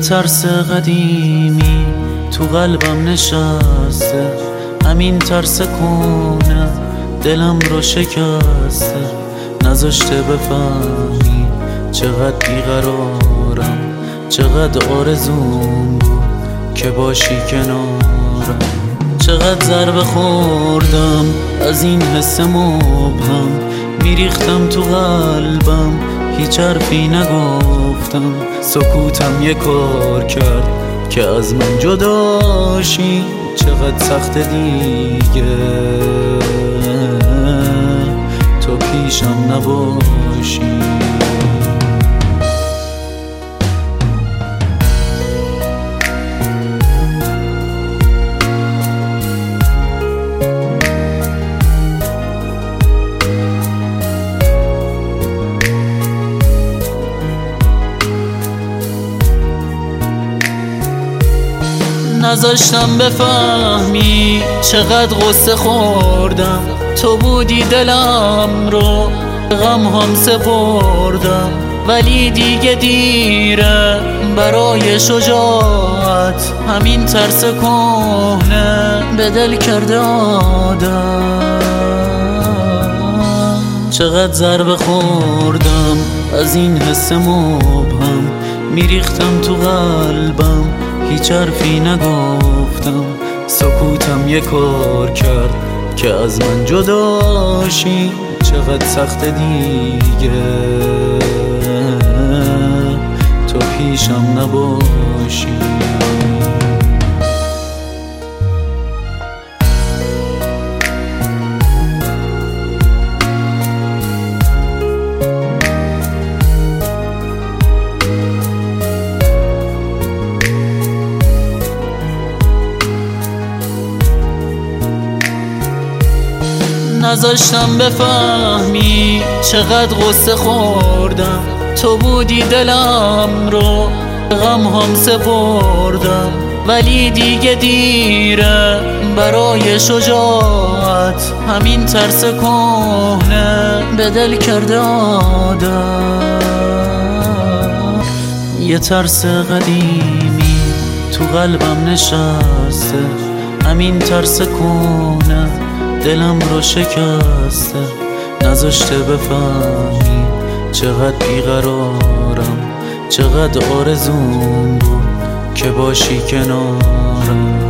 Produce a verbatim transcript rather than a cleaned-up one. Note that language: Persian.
ترس قدیمی تو قلبم نشسته، همین ترس کونه دلم رو شکسته، نذاشته بفهمی چقدر بیقرارم، چقدر آرزوم بود که باشی کنارم. چقدر ضربه خوردم از این حس مبهم، میریختم تو قلبم هیچ حرفی نگفتم، سکوتم یه کار کرد که از من جداشی. چقدر سخت دیگه تو پیشم نباشی. نذاشتم بفهمی چقدر غصه خوردم، تو بودی دلم رو غم هم سپردم، ولی دیگه دیره برای شجاعت، همین ترس کهنه به دل کرده عادت. چقدر ضربه خوردم از این حس مبهم، میریختم تو قلبم هیچ حرفی نگفتم، سکوتم یه کار کرد که از من جداشی. چقدر سخت دیگه تو پیشم نباشی. نذاشتم بفهمی چقدر غصه خوردم، تو بودی دلم رو غم هم سپردم، ولی دیگه دیره برای شجاعت، همین ترس کهنه به دل کرده عادت. یه ترس قدیمی تو قلبم نشسته، همین ترس کهنه دلم رو شکسته، نذاشته بفهمی چقدر بیقرارم، چقدر آرزوم بود که باشی کنارم.